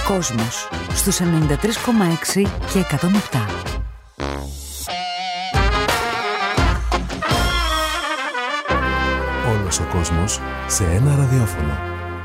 Κόσμος στους 93,6 και 107. Όλος ο κόσμος σε ένα ραδιόφωνο.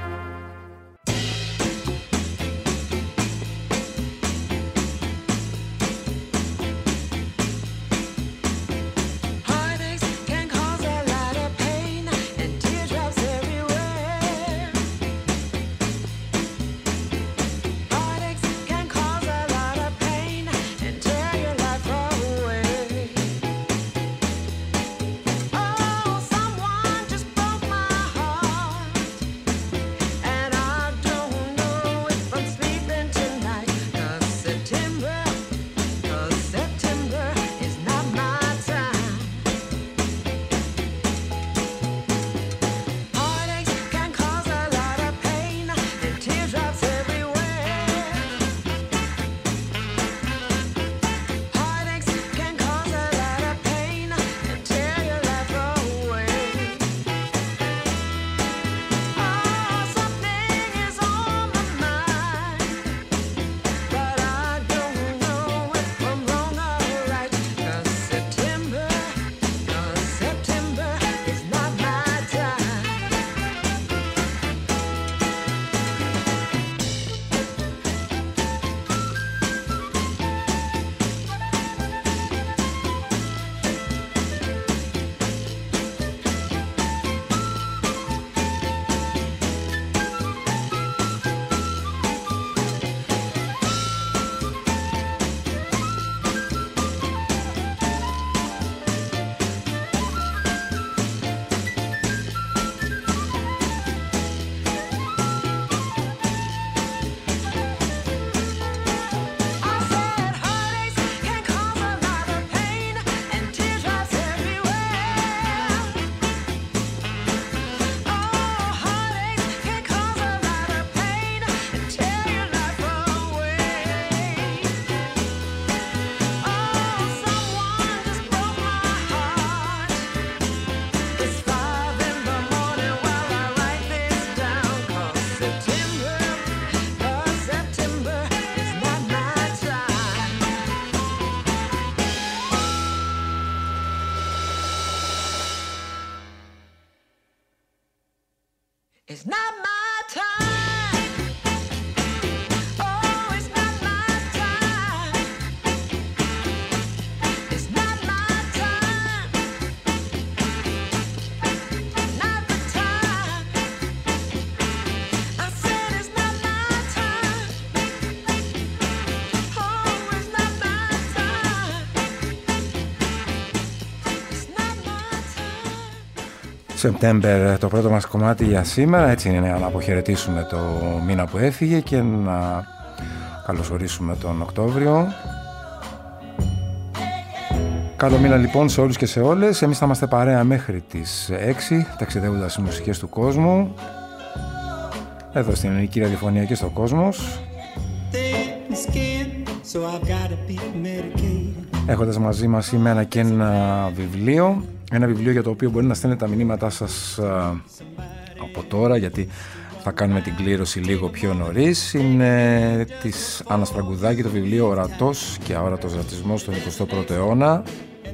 It's not my time. Oh, it's not my time. It's not my time. Not the time. I said it's not my time. Oh, it's not my time. It's not my time. September, το πρώτο μας κομμάτι για σήμερα. Έτσι είναι, να αποχαιρετήσουμε το μήνα που έφυγε και να καλωσορίσουμε τον Οκτώβριο. Καλό μήνα λοιπόν σε όλους και σε όλες. Εμείς θα είμαστε παρέα μέχρι τις 6, ταξιδεύοντας στις μουσικές του κόσμου, εδώ στην Ελληνική Ραδιοφωνία και στο Κόσμος, έχοντας μαζί μας σήμερα και ένα βιβλίο. Ένα βιβλίο για το οποίο μπορεί να στέλνετε τα μηνύματά σας από τώρα, γιατί θα κάνουμε την κλήρωση λίγο πιο νωρίς. Είναι της Άννας Φραγκουδάκη, το βιβλίο «Ορατός και αόρατος ρατσισμός στον 21ο αιώνα».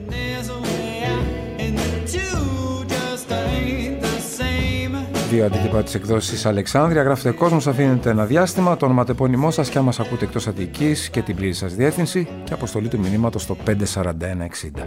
Δύο αντίτυπα της εκδόσης Αλεξάνδρεια. Γράφετε Κόσμος, αφήνετε ένα διάστημα, το ονοματεπώνυμό σας και άμα σας ακούτε εκτός Αττικής και την πλήρη σας διεύθυνση και αποστολή του μηνύματος στο 54160.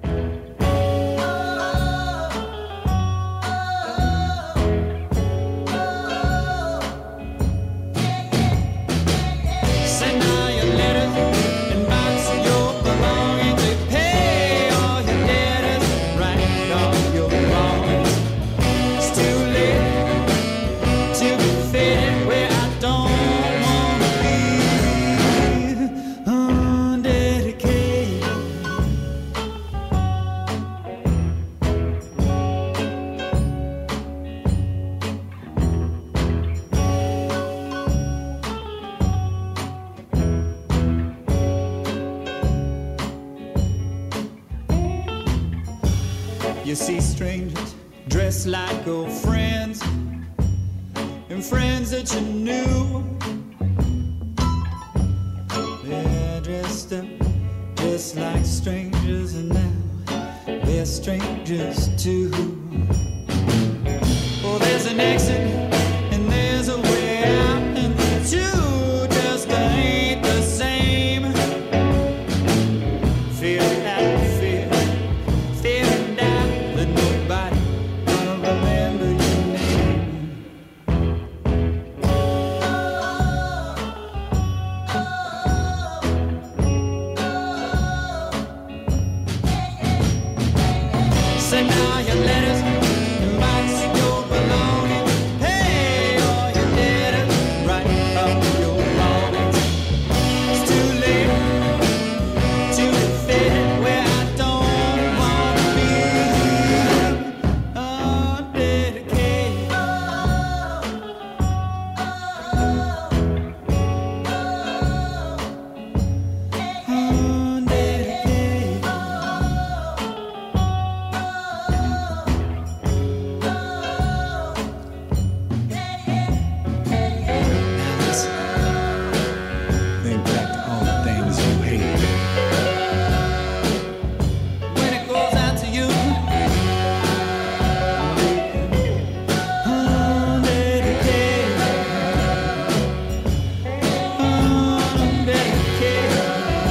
You see strangers dressed like old friends and friends that you knew. them just like strangers, and now they're strangers too. Oh, there's an exit and there's a way out, and the two just ain't the same. Feeling out fear, feeling doubt that nobody gonna remember your name. Send all your letters, box your belongings, pay all your debtors, write up your longings. It's too late to fit where I don't wanna be. Undedicated. Undedicated. Think back to all the things you hate. When it goes out to you, undedicated, undedicated,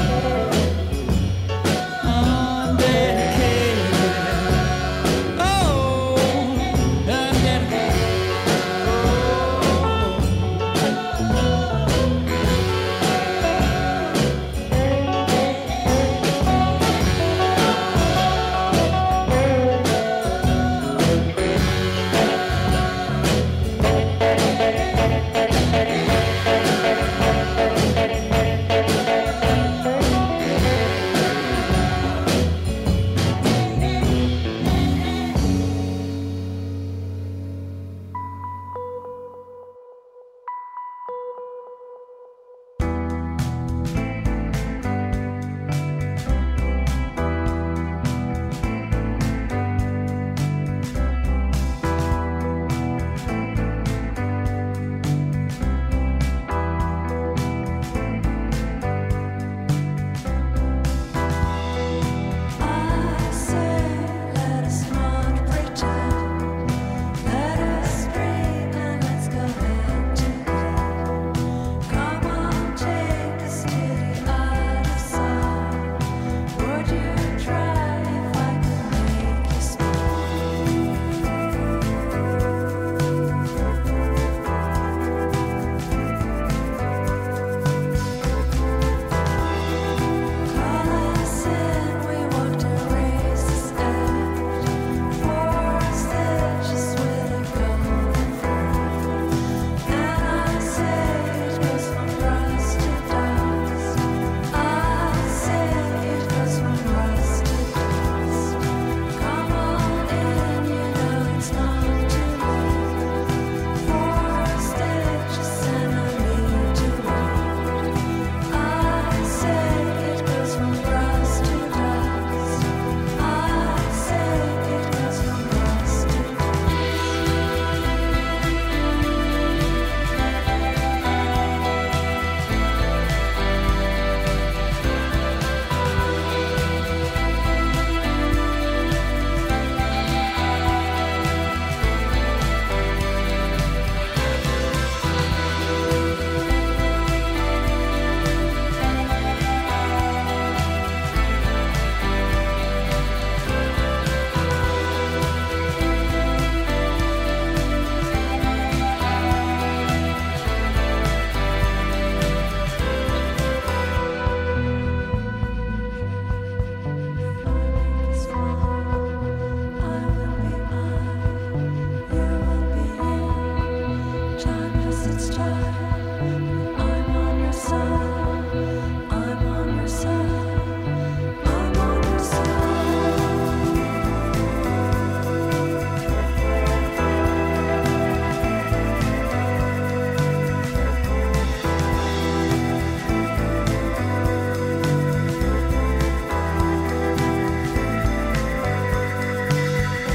undedicated. Oh, undedicated.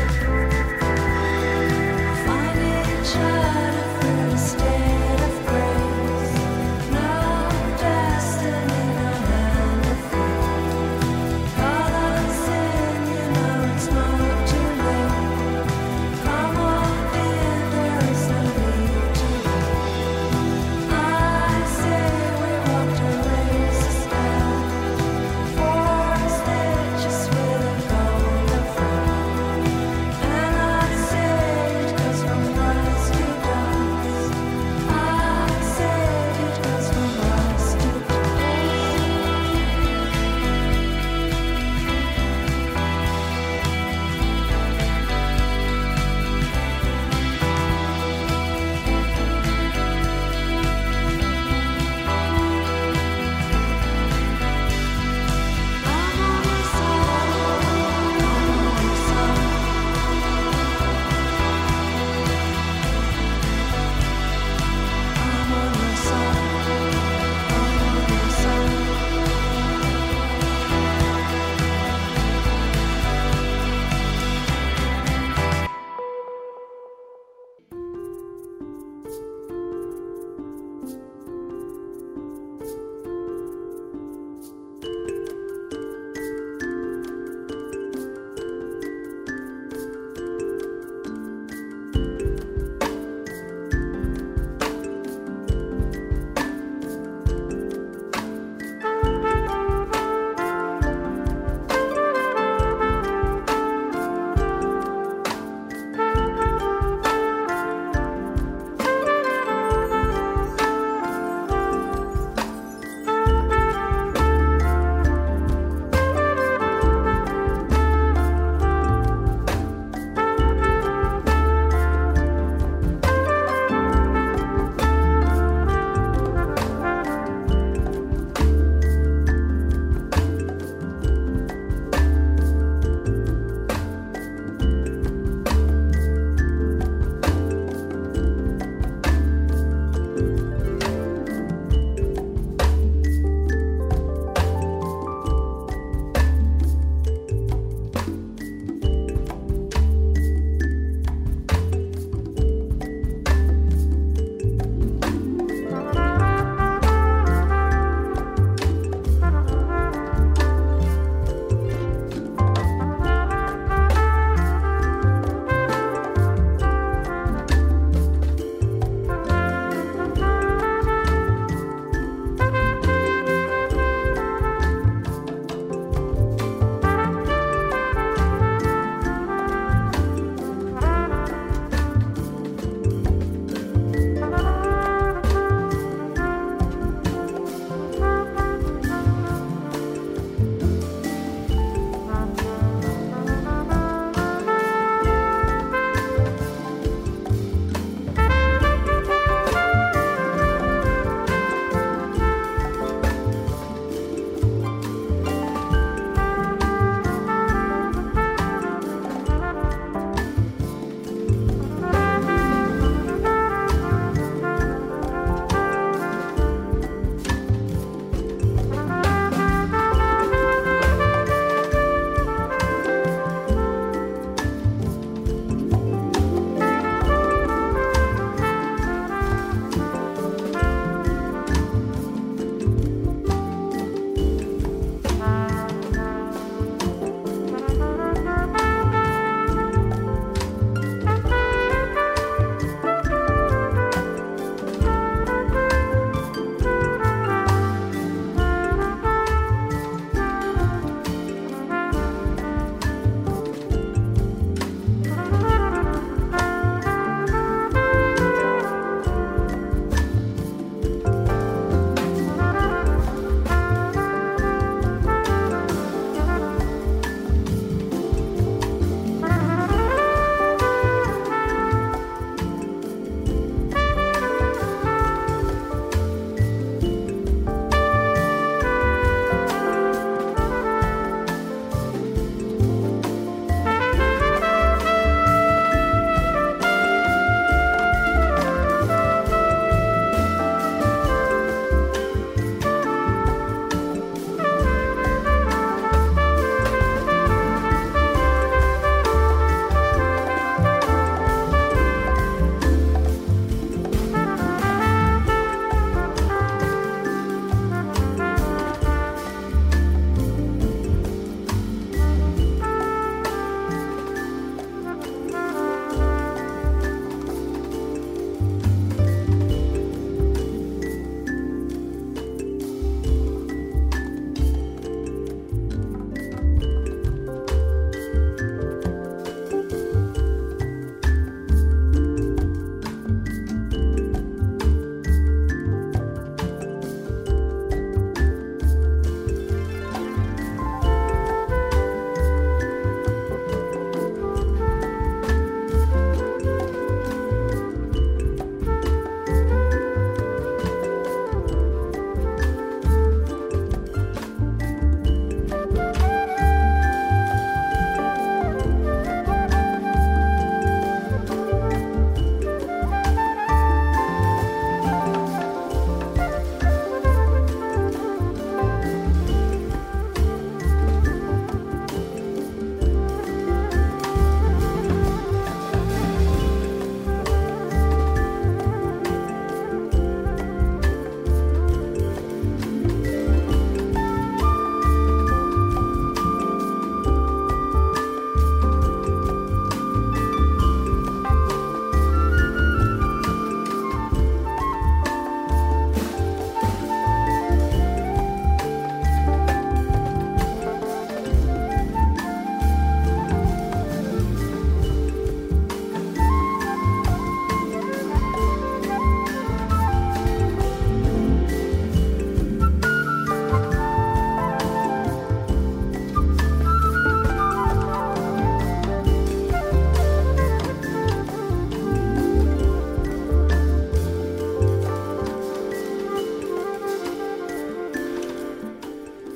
Find each other for a state of grace.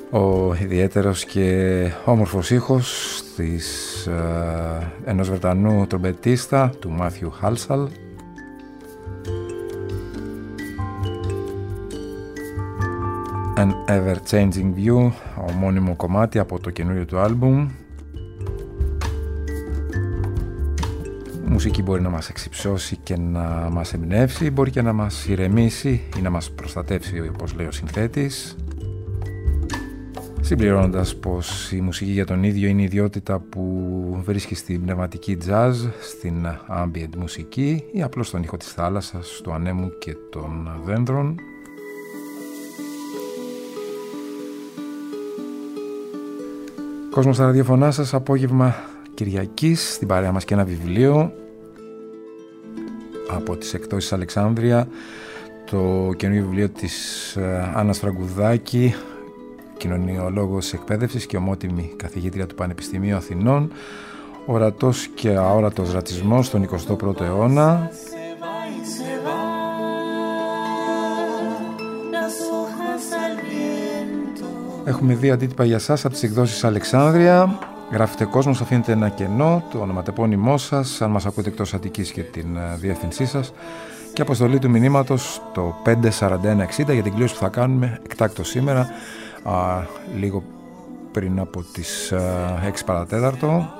Ο ιδιαίτερος και όμορφος ήχος ενός Βρετανού τρομπετίστα, του Μάθιου Χάλσαλ. An Ever-Changing View, ομώνυμο κομμάτι από το καινούριο του άλμπουμ. Η μουσική μπορεί να μας εξυψώσει και να μας εμπνεύσει, μπορεί και να μας ηρεμήσει ή να μας προστατεύσει, όπως λέει ο συνθέτης. Συμπληρώνοντας πως η μουσική για τον ίδιο είναι η ιδιότητα που βρίσκει στην πνευματική jazz, στην ambient μουσική ή απλώς στον ήχο της θάλασσας, του ανέμου και των δέντρων. Κόσμος στα ραδιοφωνά σας, απόγευμα Κυριακής, στην παρέα μας και ένα βιβλίο από τις εκδόσεις Αλεξάνδρεια, το καινούργιο βιβλίο της Άννας Φραγκουδάκη, κοινωνιολόγος εκπαίδευσης και ομότιμη καθηγήτρια του Πανεπιστημίου Αθηνών, ορατός και αόρατος ρατσισμός στον 21ο αιώνα. Έχουμε δύο αντίτυπα για σας από τις εκδόσεις Αλεξάνδρεια. Γράφετε «Κόσμος, αφήνετε ένα κενό», το ονοματεπώνυμό σας, αν μας ακούτε εκτός Αττικής, και την διεύθυνσή σας, και αποστολή του μηνύματος το 54160 για την κλήρωση που θα κάνουμε εκτάκτως σήμερα, λίγο πριν από τις 6 παρατέταρτο.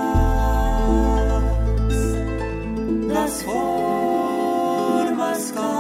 Las formas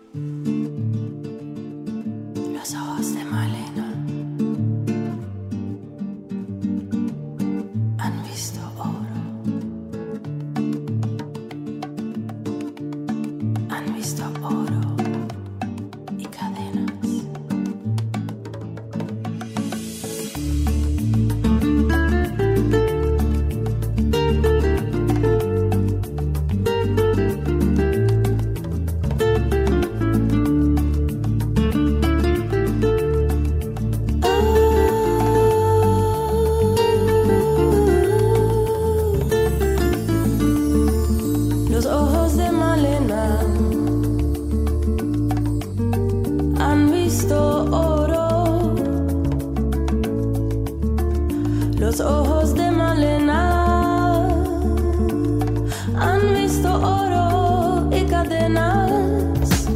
Los ojos de Malena han visto oro, han visto oro y cadenas. Los ojos de Malena han visto oro. Los ojos de Malena han visto oro y cadenas.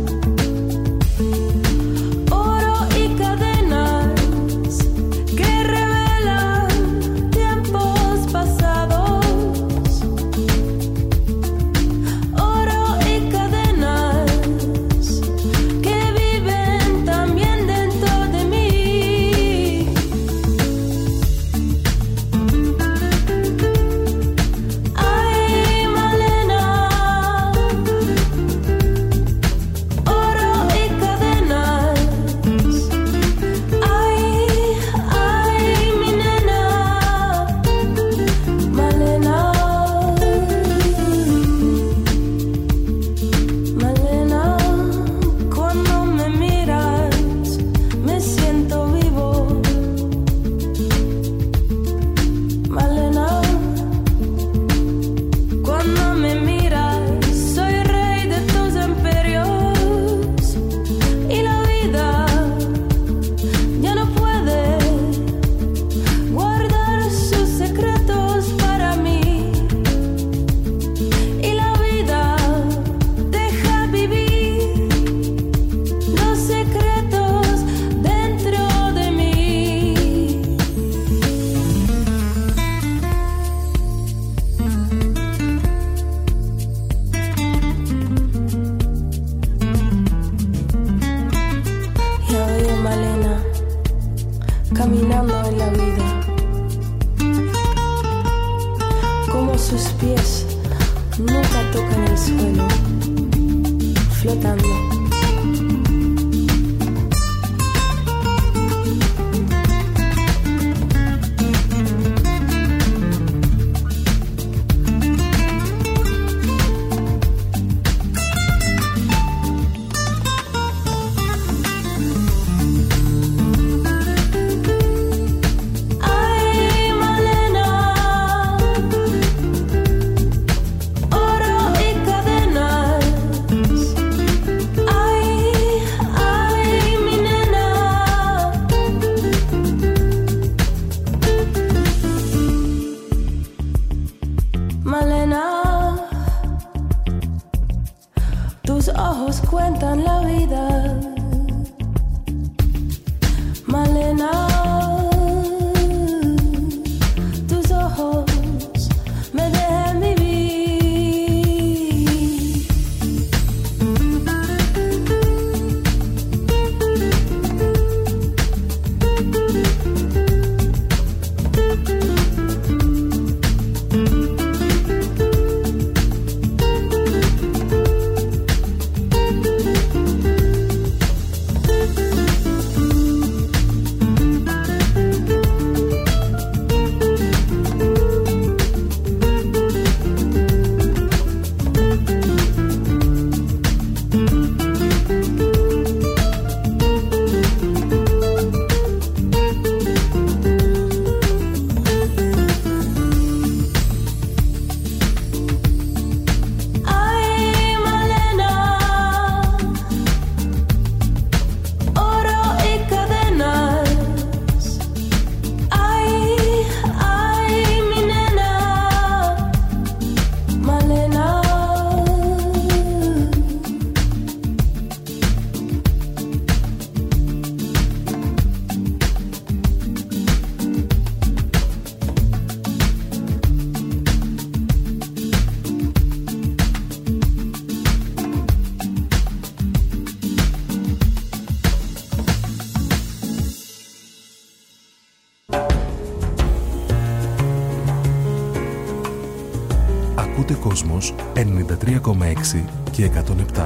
Oro y cadenas que revelan tiempos pasados. Oro y cadenas que viven también dentro de mí. Ay, Malena, oro y cadenas. Ay, mi nena, Malena. Malena, cuando me miras, me siento vivo. Malena, cuando me miras, soy rey de tus imperios. Y la vida ya no puede guardar sus secretos para mí. Y la vida deja vivir los secretos dentro de mí. Ya veo Malena caminando en la vida, como sus pies nunca tocan el suelo, flotando. Ay, Malena, oro y cadenas. Ay, mi nena. Malena, tus ojos cuentan la vida. Malena, tus ojos me dejan vivir. 93,6 και 107.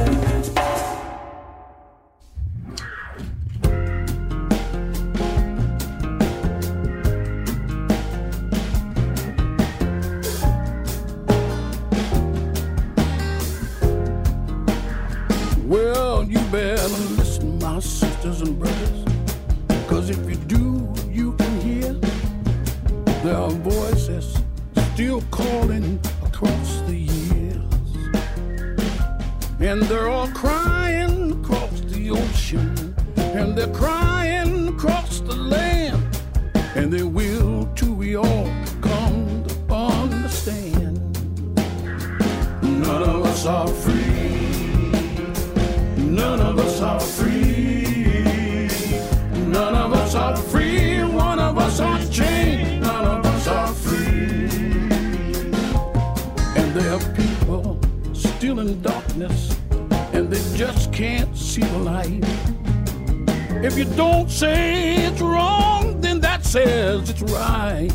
Well, you better listen, my sisters and brothers, 'cause if you do, you can hear their voices still calling across the years. And they're all crying across the ocean, and they're crying across the land, and they will too, we all come to understand. None of us are free. None of us are free. None of us are free. One of us are chained. None of us are free. And there are people still in darkness, and they just can't see the light. If you don't say it's wrong, then that says it's right.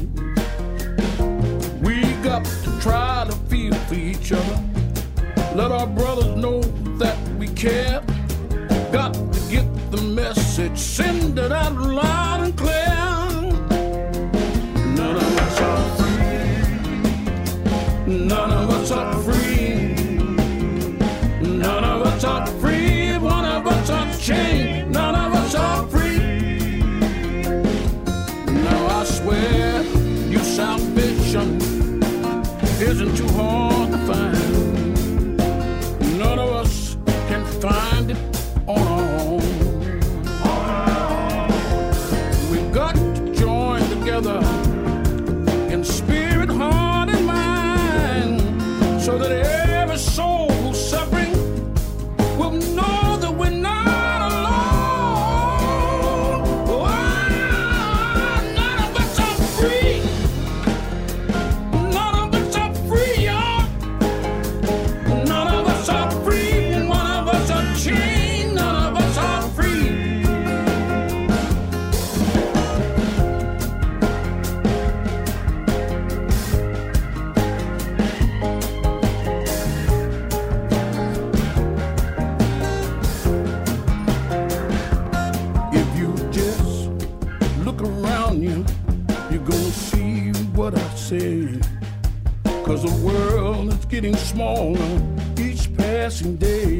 We got to try to feel for each other. Let our brothers know that we care. Got to get the message, send it out loud and clear. None of us are free. None of us are free. None of us are free. One of us are chained. None of us are free. Now I swear your salvation isn't too hard to find. None of us can find it on our own. We've got to join together in spirit, heart, and mind, so that every soul who's suffering will know that we're not alone. None of us are free. None of us are free, y'all. None of us are free. One of us are chained. None of us are free. If you just look around you, you're gonna see what I say. 'Cause the world is getting smaller each passing day.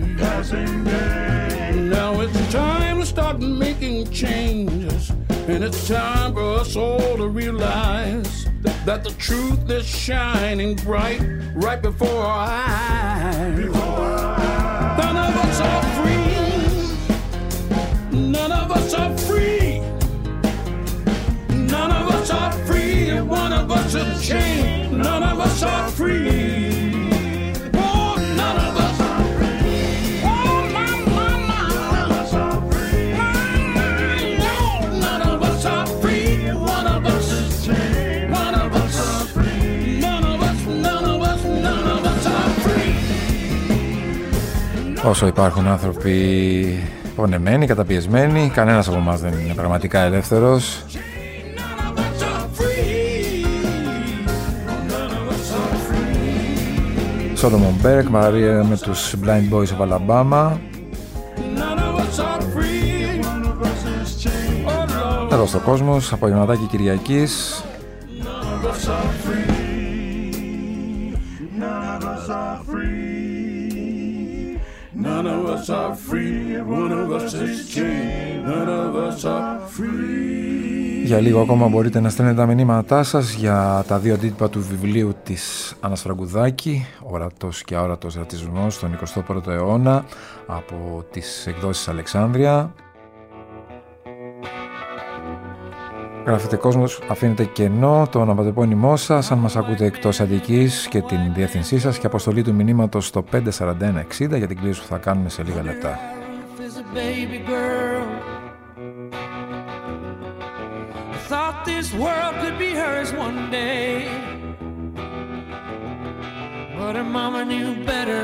Now it's time to start making changes, and it's time for us all to realize that the truth is shining bright right before our eyes. None of us are free. None of us are free. None of us are free. One of us is chained. None of us are free. Oh, none of us are free. Oh, my, none of us are free. No, none of us are free. One of us is chained. One of us are free. None of us, none of us, none of us are free. Όσο υπάρχουν άνθρωποι πονεμένοι, καταπιεσμένοι, κανένας από εμάς δεν είναι πραγματικά ελεύθερος. Solomon Burke, Μαρία με τους Blind Boys of Alabama. Εδώ στο Κόσμος, απογευματάκι Κυριακής. Για λίγο ακόμα μπορείτε να στέλνετε τα μηνύματά σας για τα δύο αντίτυπα του βιβλίου της Άννας Φραγκουδάκη, «Ορατός και αόρατος ρατσισμός στον 21ο αιώνα», από τις εκδόσεις Αλεξάνδρεια. Γράφετε Κόσμος, αφήνετε κενό το ονοματεπώνυμό σας αν μας ακούτε εκτός Αττικής και την διεύθυνσή σας και αποστολή του μηνύματος στο 54160 για την κλήρωση που θα κάνουμε σε λίγα λεπτά. Thought this world could be hers one day, but her mama knew better.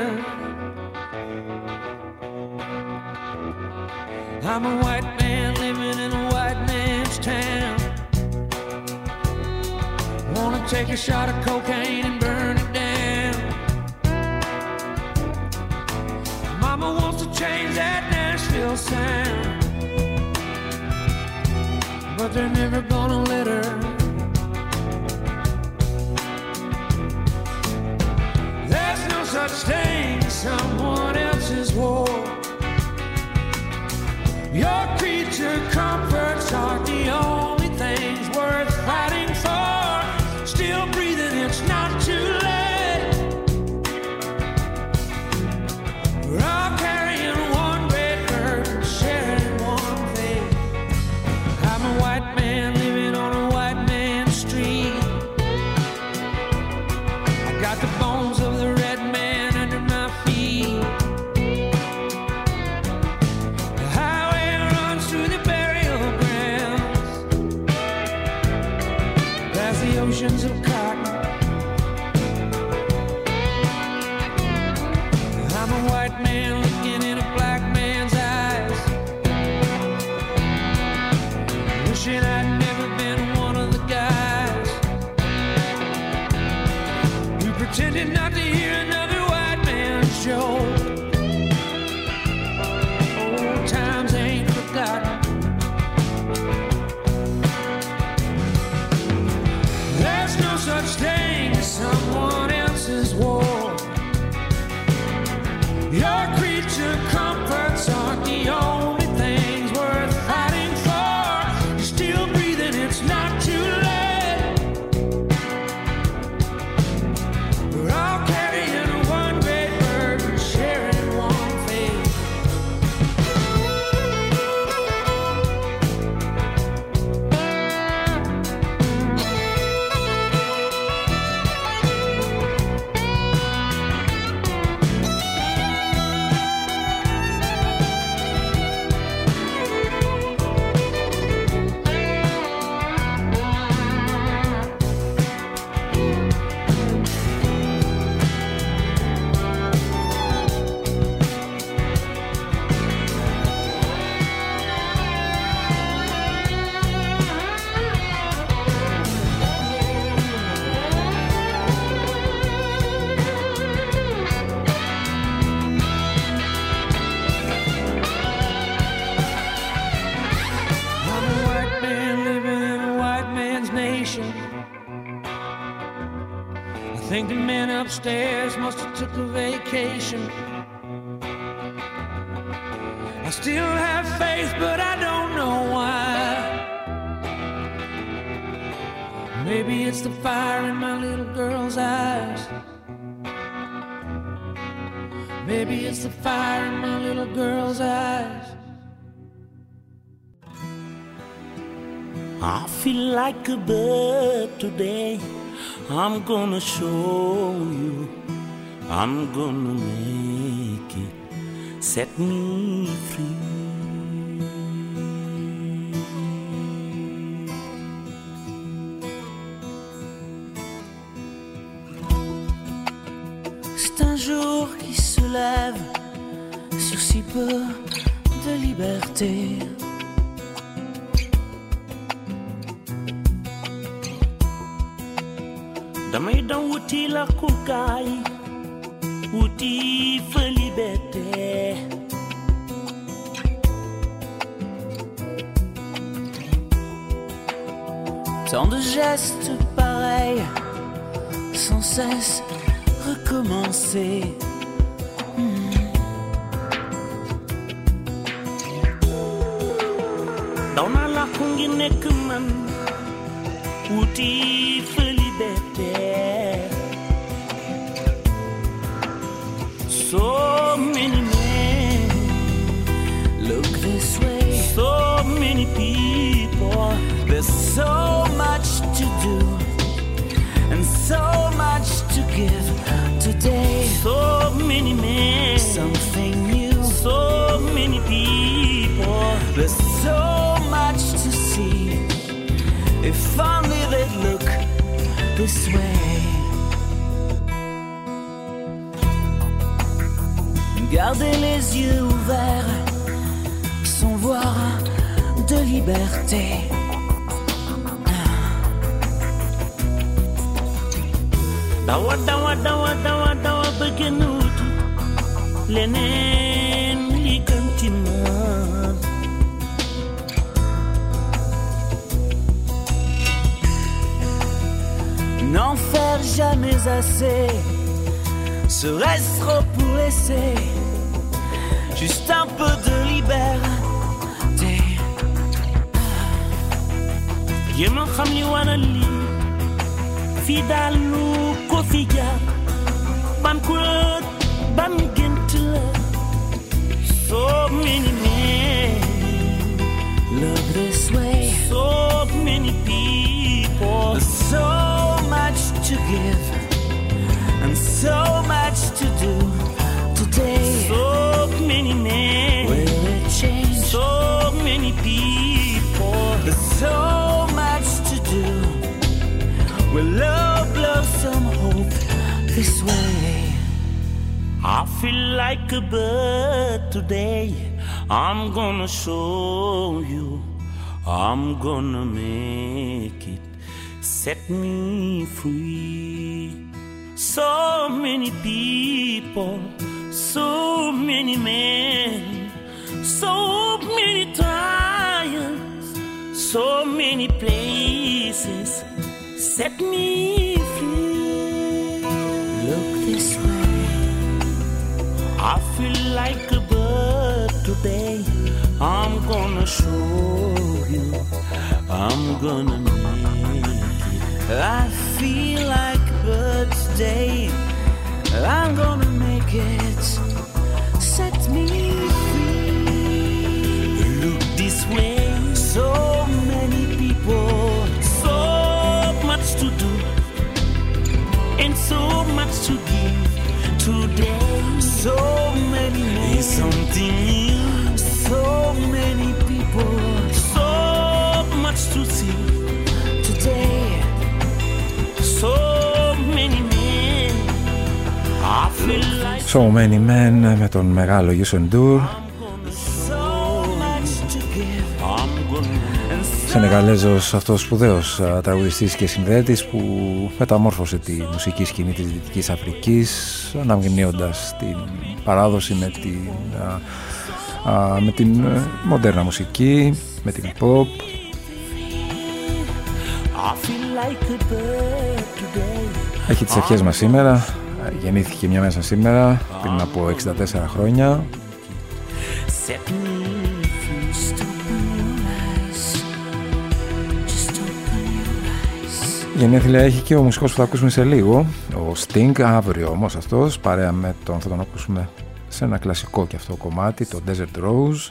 I'm a white man living in a white man's town. Wanna take a shot of cocaine and burn it down. Mama wants to change that Nashville sound, but they're never gonna let her. There's no such thing as someone else's war. Your creature comforts are the only things worth fighting for. Still breathing, it's not too late. We're all carrying one great burden, sharing one fate. I'm a white man living on a white man's street. I got the bones of the red man under my feet. The highway runs through the burial grounds, past the oceans of cotton. I'm a white man looking in a black man's eyes, wishing I'd never been one of the guys who pretended not to hear another white man's joke. Old times ain't forgotten. There's no such thing as someone else's war. Your creature comforts aren't the only things worth fighting for. You're still breathing, it's not too late. We're all carrying one great burden, sharing one fate. I'm a white man living in a white man's nation. I think the man upstairs must have took a vacation. I still have faith, but I don't know why. Maybe it's the fire in my little girl's eyes. Maybe it's the fire in my little girl's eyes. I feel like a bird today. I'm gonna show you. I'm gonna make it set me free. C'est un jour qui se lève sur si peu de liberté. Damay daw wuti la kukaay wuti fa liberté. Tant de gestes pareils, sans cesse recommencer. Daw naa la ko ngi nekk man wuti fa liberté. So many men Look this way, so many people, there's so much to do and so much to give today. so many men, Something new, so many people. there's so much to see. If only they'd look this way. Gardez les yeux ouverts sans voir de liberté. Dawa dawa dawa dawa dawa bëgg nuutu leneen jamais assez. Serait-ce trop pour laisser juste un peu de liberté? Yema khamli wana li fi dalu ko fi jaar ban kurut ban gent la. So many men love this way. So many people, so much to give and so much to do today. So many men will it change. So many people, so much to do. Will love blossom hope this way? I feel like a bird today. I'm gonna show you. I'm gonna make it. Set me free. So many people, so many men, so many trials, so many places. Set me free. Look this way. I feel like a bird today. I'm gonna show you. I'm gonna make it. I feel like a bird today. I'm gonna make it. Set me free. Look this way. So many people, so much to do, and so much to give today. So many men, something new. So many people, so much to see today. So many men, I feel like So Many Men με τον μεγάλο Yusun Dur, so much to give. I'm gonna Σενεγαλέζος αυτός σπουδαίος τραγουδιστής και συνδέτης που μεταμόρφωσε τη μουσική σκηνή της Δυτικής Αφρικής, αναμειγνύοντας την παράδοση με την μοντέρνα μουσική, με την pop. Έχει τις ευχές μας σήμερα. Γεννήθηκε μια μέσα σήμερα, πριν από 64 χρόνια. Γενέθλια έχει και ο μουσικός που θα ακούσουμε σε λίγο, ο Sting, αύριο όμως αυτός, παρέα με τον θα τον ακούσουμε σε ένα κλασικό και αυτό κομμάτι, το Desert Rose.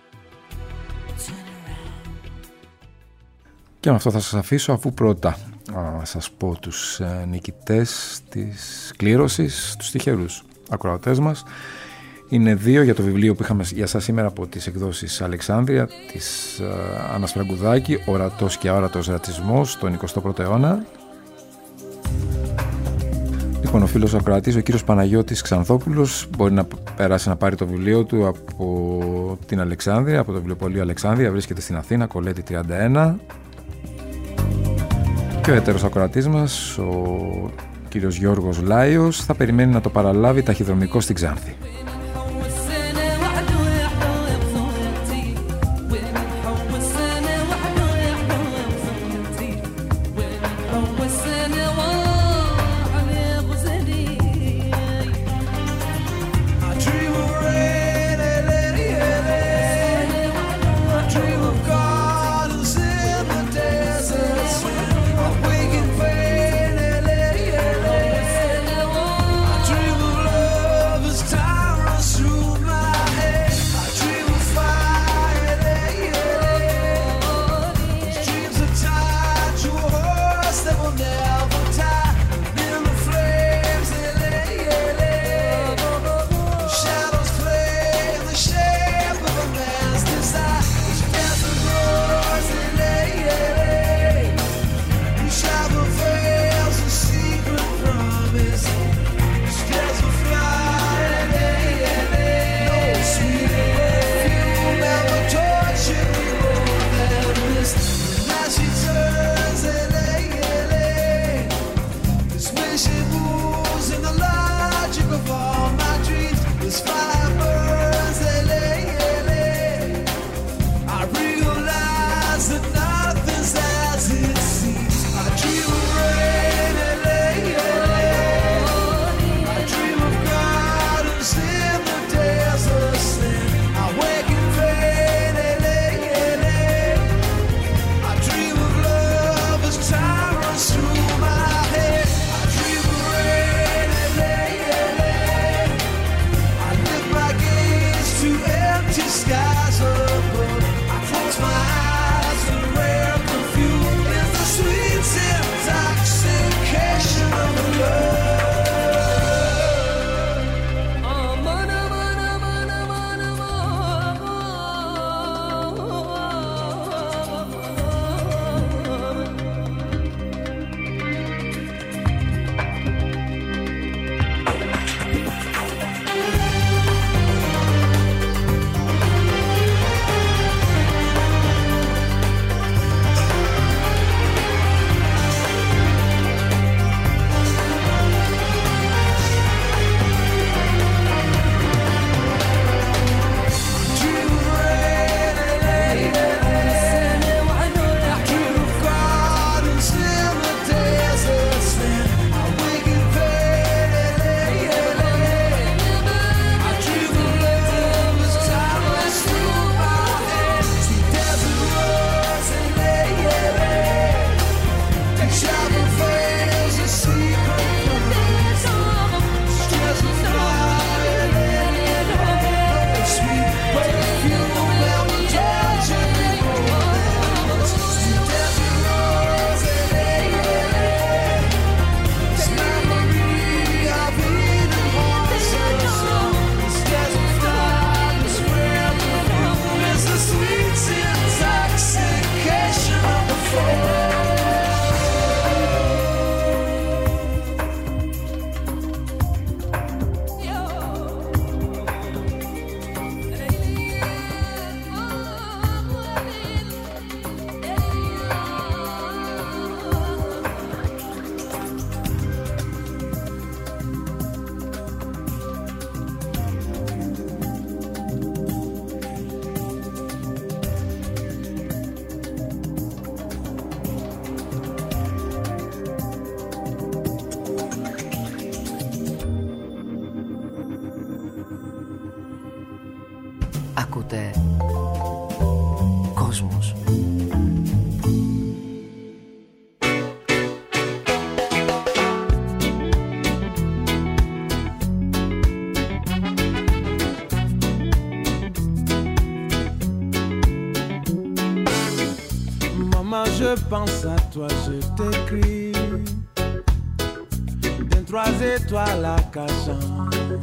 Και με αυτό θα σας αφήσω, αφού πρώτα σας πω τους νικητές της κλήρωσης, τους τυχερούς ακροατές μας. Είναι δύο για το βιβλίο που είχαμε για σας σήμερα από τις εκδόσεις Αλεξάνδρεια της Άννας Φραγκουδάκη, «Ορατός και αόρατος ρατσισμός στον 21ο αιώνα». Λοιπόν, ο φίλος ακροατής, ο κύριος Παναγιώτης Ξανθόπουλος, μπορεί να περάσει να πάρει το βιβλίο του από την Αλεξάνδρεια, από το βιβλιοπωλείο Αλεξάνδρεια, βρίσκεται στην Αθήνα, Κολέτη 31. Και ο έτερος ακροατής μας, ο κύριος Γιώργος Λάιος, θα περιμένει να το παραλάβει ταχυδρομικό στην Ξάνθη. Tower Ακούτε Κόσμος. Maman, je pense à toi, je t'écris d'un 3 étoiles à Cachan.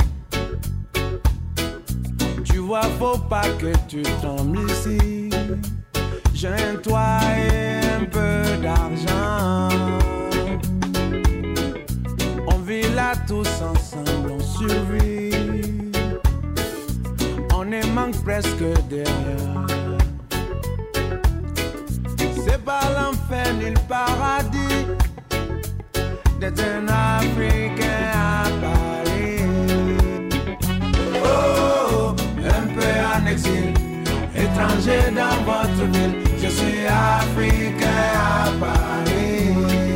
Tu vois, faut pas que tu trembles ici. J'ai un toit et un peu d'argent. On vit là tous ensemble, on survit. On ne manque presque de rien. C'est pas l'enfer ni le paradis d'être un Africain à Paris. Oh, un peu en exil, étranger dans votre ville. Je suis Africain à Paris.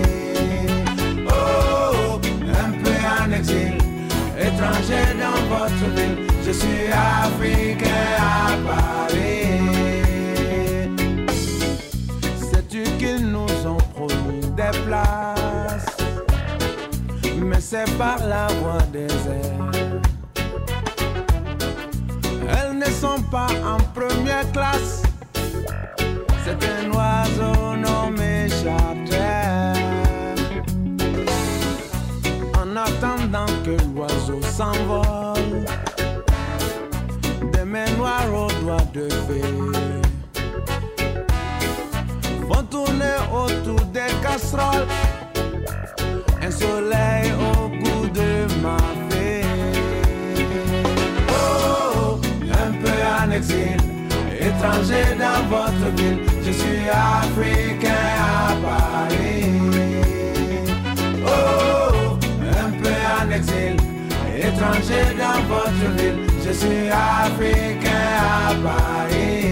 Oh, un peu en exil, étranger dans votre ville. Je suis Africain à Paris. Sais-tu qu'ils nous ont promis des places, mais c'est par la voie des airs. Elles ne sont pas en première classe. C'est un oiseau nommé charter. En attendant que l'oiseau s'envole, des mains noires aux doigts de fée font tourner autour des casseroles un soleil au goût de ma fée. Oh, un peu en exil, étranger dans votre ville. Je suis Africain à Paris. Oh, un peu en exil, étranger dans votre ville. Je suis Africain à Paris.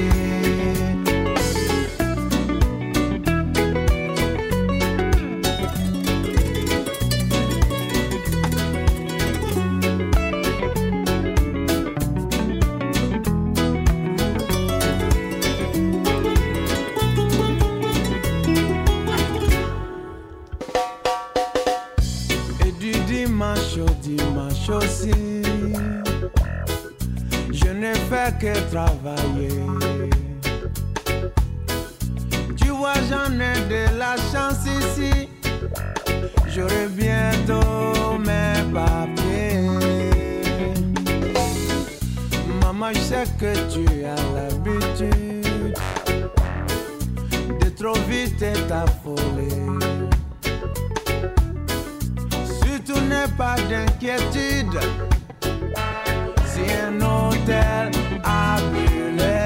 Dimanche aussi, je ne fais que travailler. Tu vois, j'en ai de la chance ici. J'aurai bientôt mes papiers. Maman, je sais que tu as l'habitude de trop vite t'affoler. Tout n'est pas d'inquiétude si un hôtel a brûlé.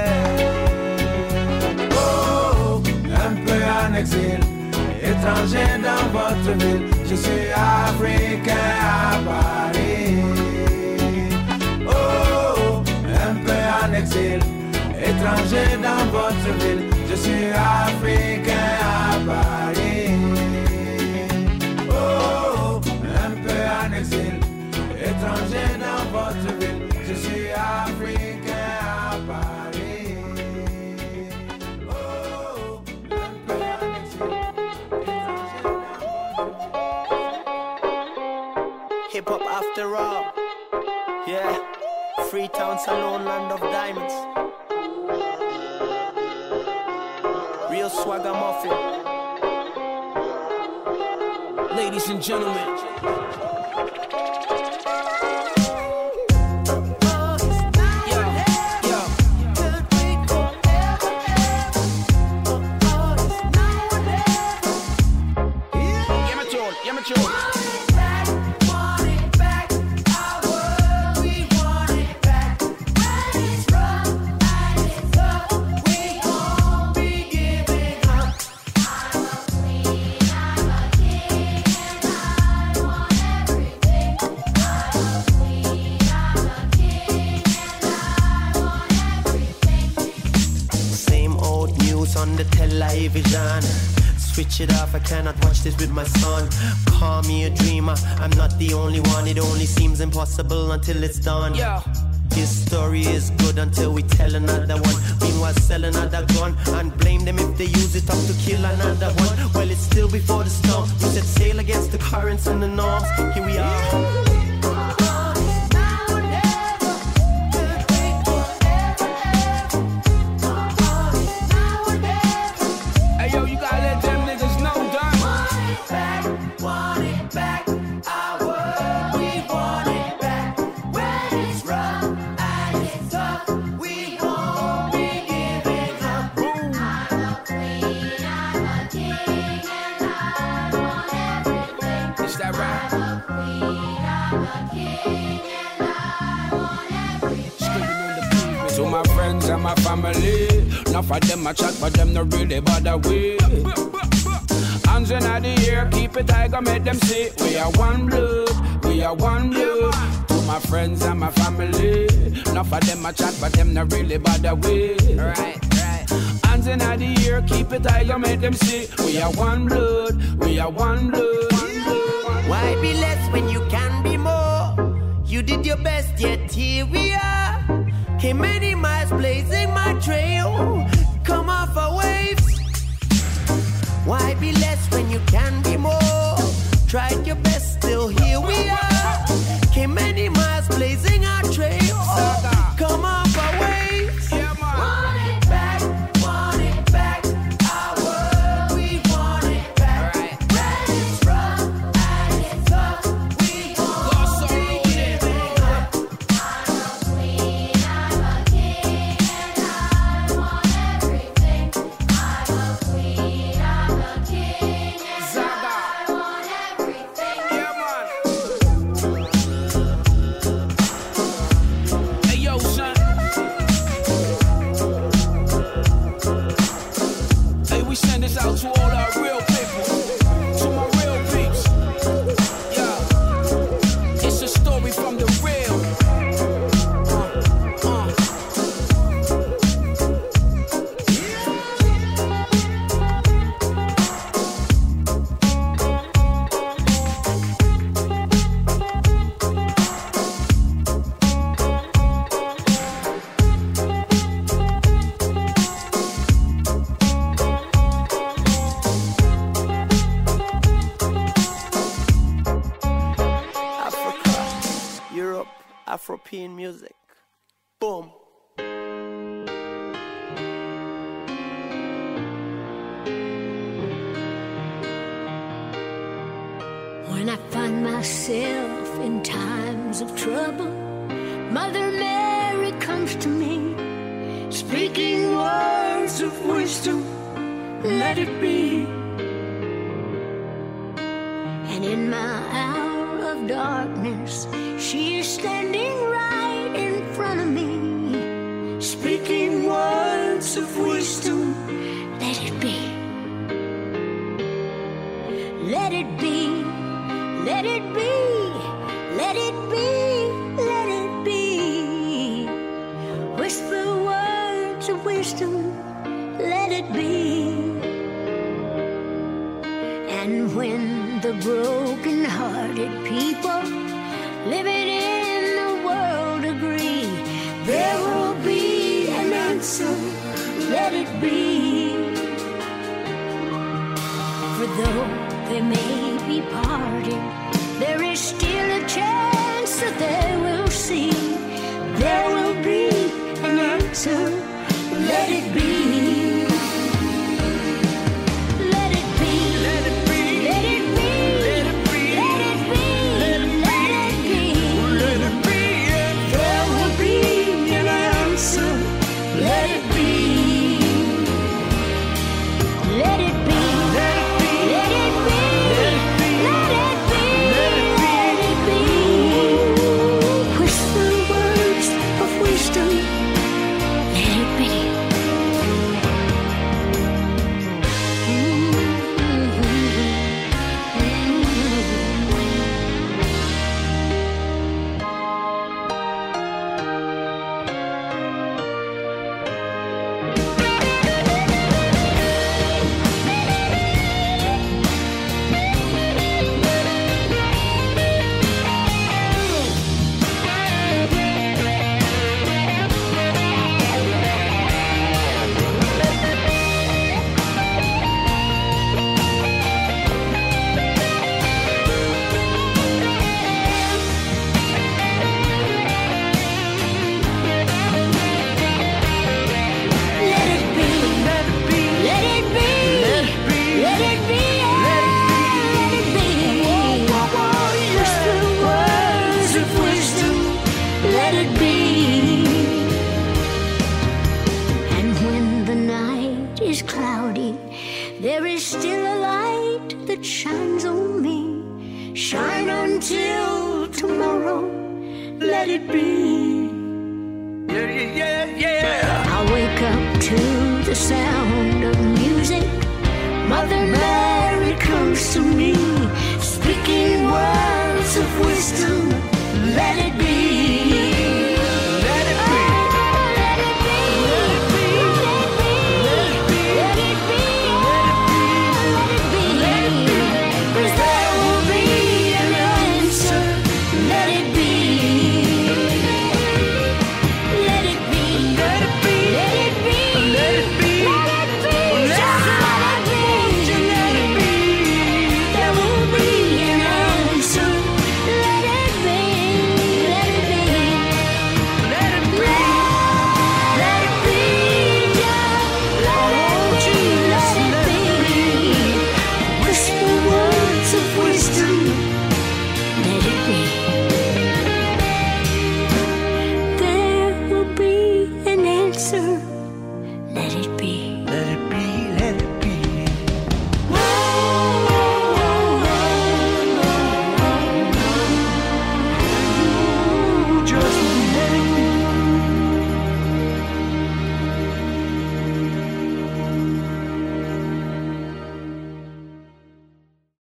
Oh, un peu en exil, étranger dans votre ville. Je suis Africain à Paris. Oh, un peu en exil, étranger dans votre ville. Je suis Africain à Paris. En exil, étranger dans votre ville. Je suis Africain à Paris. Oh, un peu en exil, étranger dans votre ville. Hip hop after all, yeah. Freetown, Salon, land of diamonds. Real swagger muffin. Ladies and gentlemen. television. Switch it off, I cannot watch this with my son. Call me a dreamer, I'm not the only one. It only seems impossible until it's done. His story is good until we tell another one. Meanwhile, sell another gun and blame them if they use it up to kill another one. Well, it's still before the storm. We set sail against the currents and the norms. Here we are. Hey yo, you gotta let them niggas know, done. Want it back, our world, we want it back. When it's rough and it's tough, we won't be giving up. I'm a queen, I'm a king, and I want everything. Is that right? I'm a queen, I'm a king, and I want everything. To my friends and my family, enough of them a chat, but them not really bother with. Hands in the air, keep it tiger, make them see we are one blood, we are one blood. To my friends and my family, enough of them a chat, but them not really bother with. Right. Hands in the air, keep it tiger, make them see we are one blood, we are one blood. Why be less when you can be more? You did your best, yet here we are. Came many miles blazing my trail. Come off our waves. Why be less when you can be more? Tried your best, still here we are. Came many miles blazing our trail. Come off our waves. Want it back, our world, we want it back. When it's rough and it's tough, we won't be giving up. I'm a queen, I'm a king, and I want everything. I'm a queen, I'm a king, and I want everything. Hey yo, son. Hey, we send this out to all our real people, to my real peeps. Yeah, it's a story from the real. Africa, Europe, Afropean music. Boom. When I find myself in times of trouble, Mother Mary comes to me, speaking words of wisdom, let it be. And in my hour of darkness, she is standing right in front of me, speaking words of wisdom, let it be. Let it be, let it be, let it be, let it be. Whisper words of wisdom, let it be. And when the broken-hearted people living in the world agree, there will be an answer, let it be. For though they may be parted, there is still a chance that they will see. There will be an answer, let it be. Let it be. Let it be. Let it be. Let it be. Let it be. Let it be. Let it be. There will be an answer, let it be. Let it be. Let it be. Let it be. Let it be. Let it be. Whisper words of wisdom. Let it let it be. And when the night is cloudy, there is still a light that shines on me. Shine until tomorrow, let it be. I wake up to the sound of music. Mother Mary comes to me, speaking words of wisdom. Let it be. Let it be. Let it be. Let it be. Let it be. Let it be. Let it be. Let it be. 'Cause there will be an answer. Let it be. Let it be. Let it be. Let it be. Let it be. Let it be. Just let it be. Let it be. There will be an answer. Let it be. Let it be. Let it be. Let it be. Let it be. Whisper words of wisdom. Let it be. There will be an answer. Let it be.